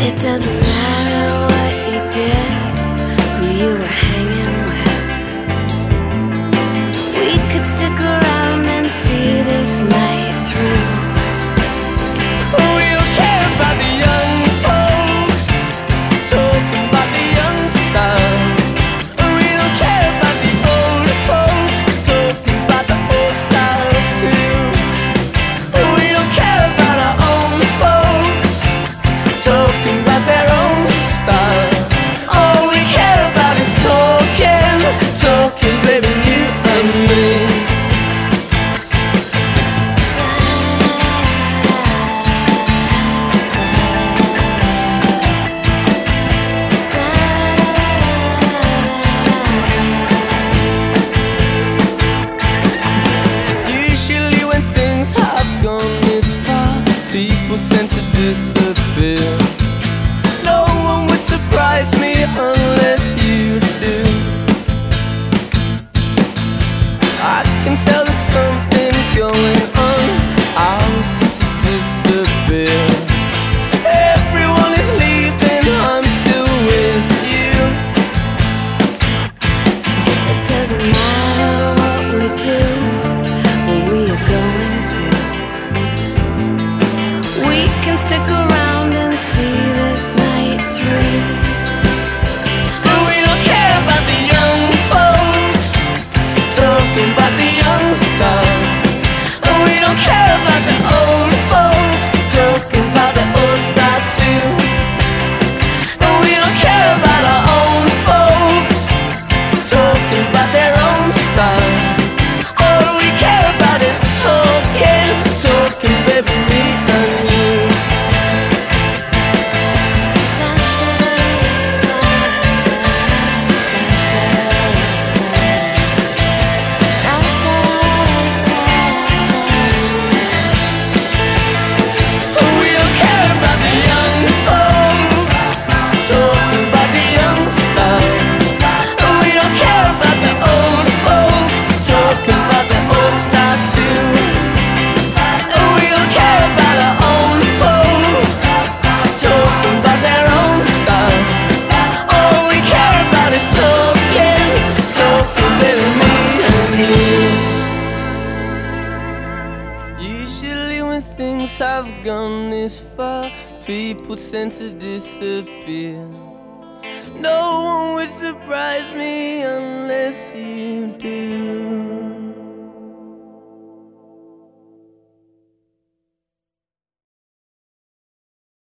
It doesn't matter what you did, who you were hanging with. We could stick around and see this night through. We don't care about the young folks talking about the young stuff. We don't care about the old folks talking about the old stuff too. We don't care about our own folks talking about their own stuff. All we care about is talking, talking, baby, you and me. Usually when things have gone this far, people tend to disappear. No one would surprise me unless you do. I can tell there's something going on. I'll seem to disappear. Everyone is leaving, I'm still with you. It doesn't matter what we do, where we are going to. We can stick around and see this night through. But we don't care about the young folks talking about the young stuff. And we don't care about the old folks talking about the old stuff too. And we don't care about our own folks talking about their own stuff. All we care about is talking, talking, baby, me and you. We don't care about the young folks talking about the young stuff. We don't care about the old folks talking about the old stuff too. We don't care about our own folks talking about their own stuff. All we care about is talking, talking, baby, me and you. Usually when things have gone this far, people tend to disappear. No one would surprise me unless you do.